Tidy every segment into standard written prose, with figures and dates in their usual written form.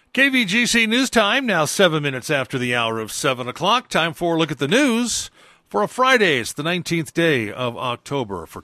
KVGC News Time, now 7 minutes after the hour of 7 o'clock. Time for a look at the news for a Friday. It's the 19th day of October for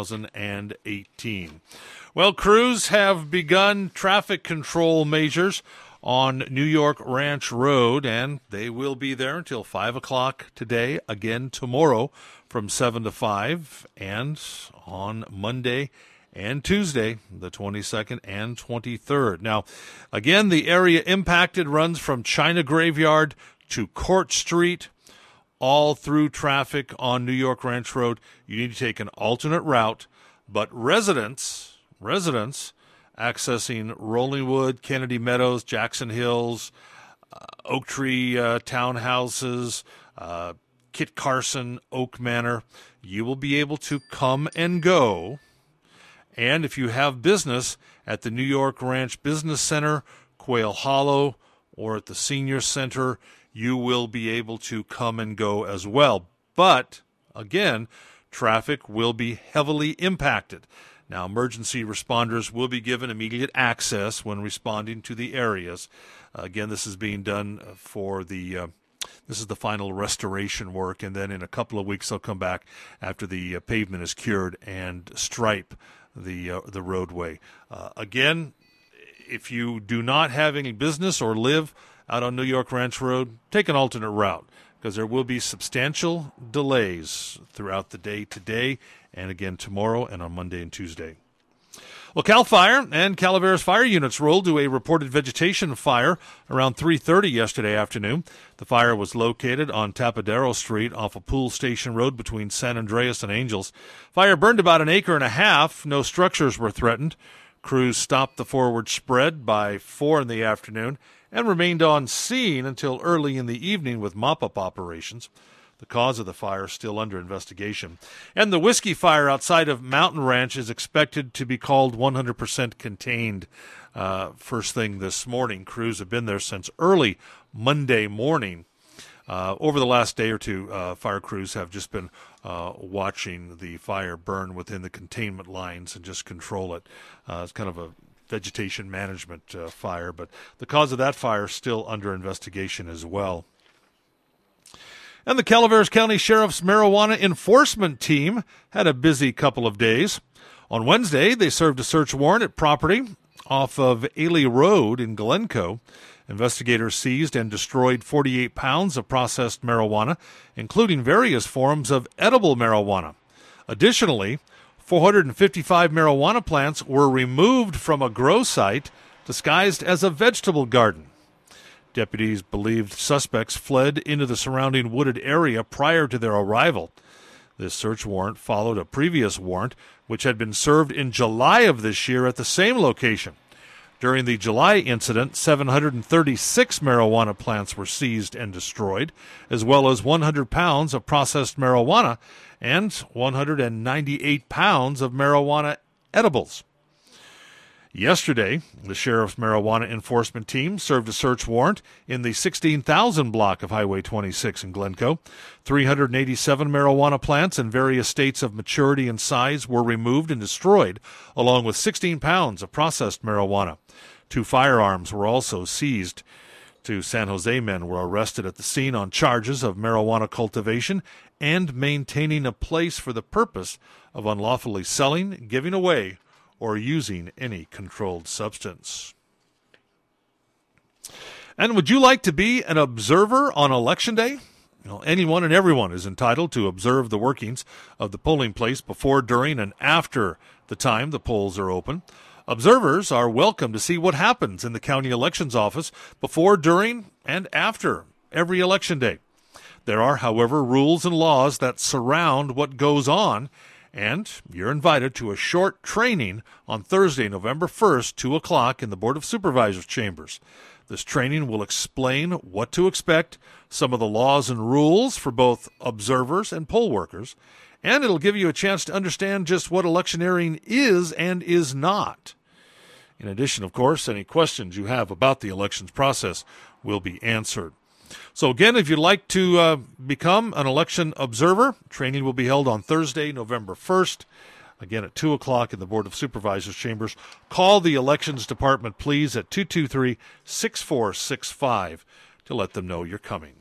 2018. Well, crews have begun traffic control measures on New York Ranch Road, and they will be there until 5 o'clock today, again tomorrow from 7 to 5, and on Monday and Tuesday, the 22nd and 23rd. Now, again, the area impacted runs from China Graveyard to Court Street, all through traffic on New York Ranch Road. You need to take an alternate route, but residents accessing Rollingwood, Kennedy Meadows, Jackson Hills, Oak Tree townhouses, Kit Carson, Oak Manor, you will be able to come and go. And if you have business at the New York Ranch Business Center, Quail Hollow, or at the Senior Center, you will be able to come and go as well. But, again, traffic will be heavily impacted. Now, emergency responders will be given immediate access when responding to the areas. Again, this is being done for this is the final restoration work, and then in a couple of weeks they'll come back after the pavement is cured and stripe the roadway. Again, if you do not have any business or live out on New York Ranch Road, take an alternate route, because there will be substantial delays throughout the day today and again tomorrow and on Monday and Tuesday. Well, CAL FIRE and Calaveras fire units rolled to a reported vegetation fire around 3:30 yesterday afternoon. The fire was located on Tapadero Street off of Pool Station Road between San Andreas and Angels. Fire burned about 1.5 acres. No structures were threatened. Crews stopped the forward spread by 4 in the afternoon and remained on scene until early in the evening with mop-up operations. The cause of the fire is still under investigation. And the whiskey fire outside of Mountain Ranch is expected to be called 100% contained first thing this morning. Crews have been there since early Monday morning. Over the last day or two, fire crews have just been watching the fire burn within the containment lines and just control it. It's kind of a vegetation management fire, but the cause of that fire is still under investigation as well. And the Calaveras County Sheriff's Marijuana Enforcement Team had a busy couple of days. On Wednesday, they served a search warrant at property off of Ailey Road in Glencoe. Investigators seized and destroyed 48 pounds of processed marijuana, including various forms of edible marijuana. Additionally, 455 marijuana plants were removed from a grow site disguised as a vegetable garden. Deputies believed suspects fled into the surrounding wooded area prior to their arrival. This search warrant followed a previous warrant, which had been served in July of this year at the same location. During the July incident, 736 marijuana plants were seized and destroyed, as well as 100 pounds of processed marijuana and 198 pounds of marijuana edibles. Yesterday, the Sheriff's Marijuana Enforcement Team served a search warrant in the 16,000 block of Highway 26 in Glencoe. 387 marijuana plants in various states of maturity and size were removed and destroyed, along with 16 pounds of processed marijuana. 2 firearms were also seized. 2 San Jose men were arrested at the scene on charges of marijuana cultivation and maintaining a place for the purpose of unlawfully selling, giving away, or using any controlled substance. And would you like to be an observer on Election Day? Anyone and everyone is entitled to observe the workings of the polling place before, during, and after the time the polls are open. Observers are welcome to see what happens in the county elections office before, during, and after every election day. There are, however, rules and laws that surround what goes on, and you're invited to a short training on Thursday, November 1st, 2 o'clock in the Board of Supervisors chambers. This training will explain what to expect, some of the laws and rules for both observers and poll workers, and it'll give you a chance to understand just what electioneering is and is not. In addition, of course, any questions you have about the elections process will be answered. So again, if you'd like to become an election observer, training will be held on Thursday, November 1st Again, at 2 o'clock in the Board of Supervisors chambers. Call the Elections Department, please, at 223-6465 to let them know you're coming.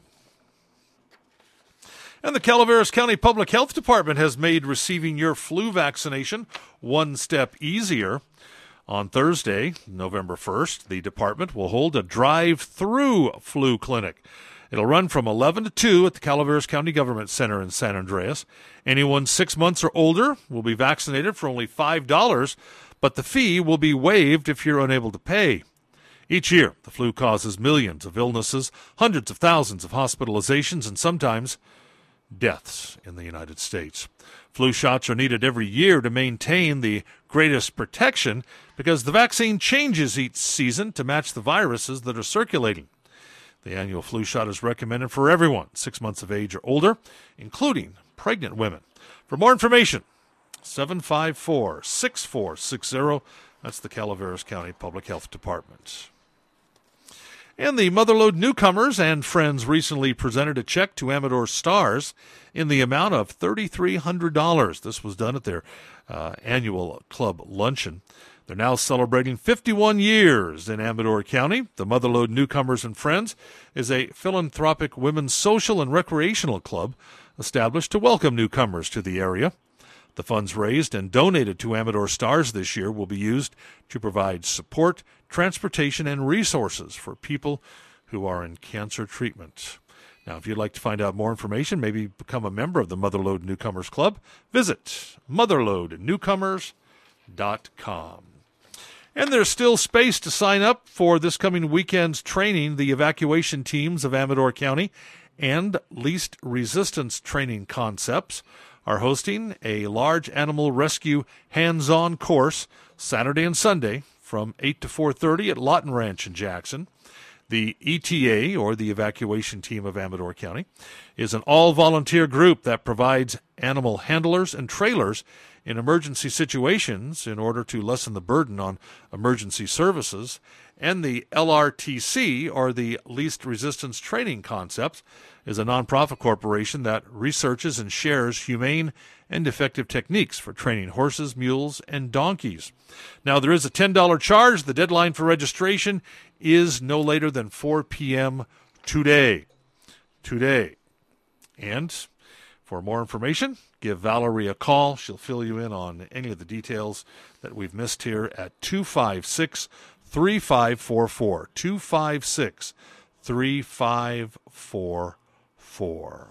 And the Calaveras County Public Health Department has made receiving your flu vaccination one step easier. On Thursday, November 1st, the department will hold a drive-through flu clinic. It'll run from 11 to 2 at the Calaveras County Government Center in San Andreas. Anyone 6 months or older will be vaccinated for only $5, but the fee will be waived if you're unable to pay. Each year, the flu causes millions of illnesses, hundreds of thousands of hospitalizations, and sometimes deaths in the United States. Flu shots are needed every year to maintain the greatest protection because the vaccine changes each season to match the viruses that are circulating. The annual flu shot is recommended for everyone 6 months of age or older, including pregnant women. For more information, 754-6460. That's the Calaveras County Public Health Department. And the Motherlode Newcomers and Friends recently presented a check to Amador Stars in the amount of $3,300. This was done at their annual club luncheon. They're now celebrating 51 years in Amador County. The Motherlode Newcomers and Friends is a philanthropic women's social and recreational club established to welcome newcomers to the area. The funds raised and donated to Amador Stars this year will be used to provide support, transportation, and resources for people who are in cancer treatment. Now, if you'd like to find out more information, maybe become a member of the Motherlode Newcomers Club, visit motherlodenewcomers.com. And there's still space to sign up for this coming weekend's training. The evacuation teams of Amador County and Least Resistance Training Concepts are hosting a large animal rescue hands-on course Saturday and Sunday from 8 to 4:30 at Lawton Ranch in Jackson. The ETA, or the Evacuation Team of Amador County, is an all-volunteer group that provides animal handlers and trailers in emergency situations in order to lessen the burden on emergency services. And the LRTC, or the Least Resistance Training Concepts, is a nonprofit corporation that researches and shares humane and effective techniques for training horses, mules, and donkeys. Now, there is a $10 charge. The deadline for registration is no later than 4 p.m. today. And for more information, give Valerie a call. She'll fill you in on any of the details that we've missed here at 256-3544. 256-3544.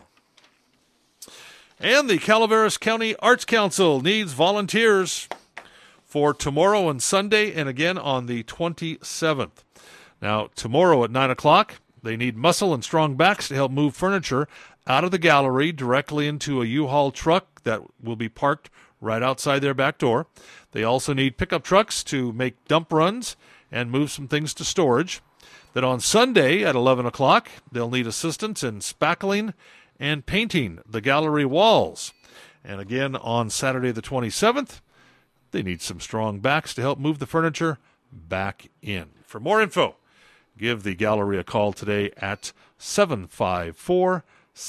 And the Calaveras County Arts Council needs volunteers for tomorrow and Sunday, and again on the 27th. Now, tomorrow at 9 o'clock, they need muscle and strong backs to help move furniture out of the gallery directly into a U-Haul truck that will be parked right outside their back door. They also need pickup trucks to make dump runs and move some things to storage. Then on Sunday at 11 o'clock, they'll need assistance in spackling and painting the gallery walls. And again on Saturday the 27th, they need some strong backs to help move the furniture back in. For more info, give the gallery a call today at 754-1774.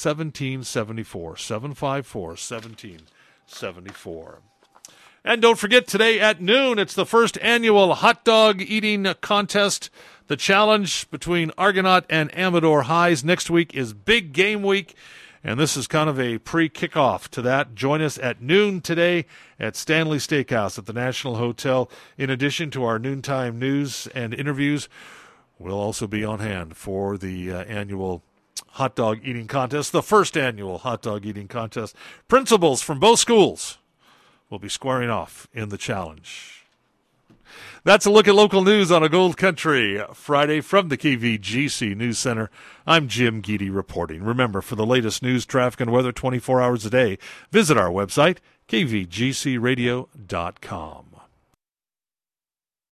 754-1774. And don't forget, today at noon, it's the first annual hot dog eating contest. The challenge between Argonaut and Amador Highs. Next week is Big Game Week, and this is kind of a pre-kickoff to that. Join us at noon today at Stanley Steakhouse at the National Hotel. In addition to our noontime news and interviews, we'll also be on hand for the annual hot dog eating contest, the first annual hot dog eating contest. Principals from both schools will be squaring off in the challenge. That's a look at local news on a Gold Country Friday from the KVGC News Center. I'm Jim Geedy reporting. Remember, for the latest news, traffic, and weather 24 hours a day, visit our website, kvgcradio.com.